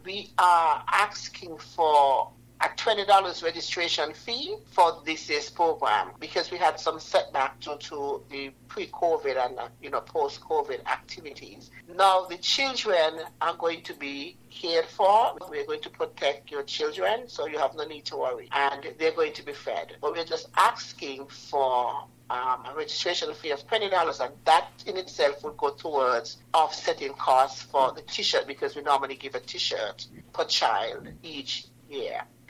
We are asking for a $20 registration fee for this year's program because we had some setback due to the pre-COVID and post-COVID activities. Now the children are going to be cared for. We're going to protect your children, so you have no need to worry, and they're going to be fed. But we're just asking for a registration fee of $20, and that in itself would go towards offsetting costs for the t-shirt because we normally give a t-shirt per child each year.